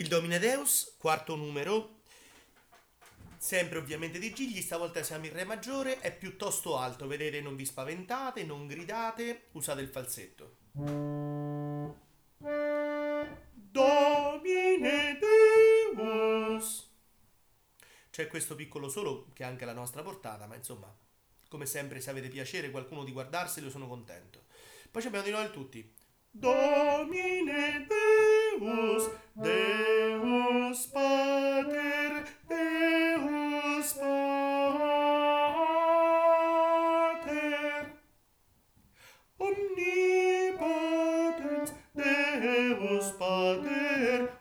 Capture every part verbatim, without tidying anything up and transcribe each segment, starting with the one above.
Il Domine Deus, quarto numero, sempre ovviamente di Gigli, stavolta siamo in Re maggiore, è piuttosto alto, vedete, non vi spaventate, non gridate, usate il falsetto. Domine Deus. C'è questo piccolo solo che è anche la nostra portata, ma insomma, come sempre, se avete piacere qualcuno di guardarselo, sono contento. Poi ci abbiamo di nuovo il tutti. Domine Deus, Deus Pater, Deus Pater, Omnipotens, Deus Pater,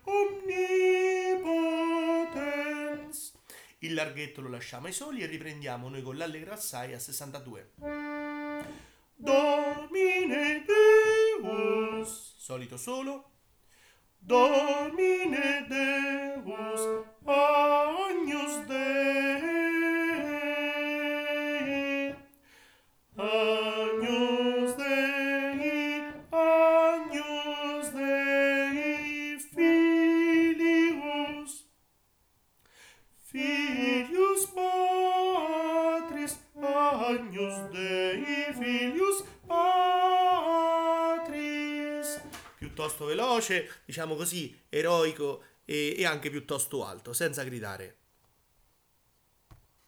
Omnipotens. Il larghetto lo lasciamo ai soli e riprendiamo noi con l'allegro assai a sessantadue. Domine Deus, solito solo. Domine Deus, Agnus Dei, Agnus Dei, Agnus Dei, Filius, Filius Patris, Agnus Dei, Filius Patris. Piuttosto veloce, diciamo così, eroico e, e anche piuttosto alto, senza gridare.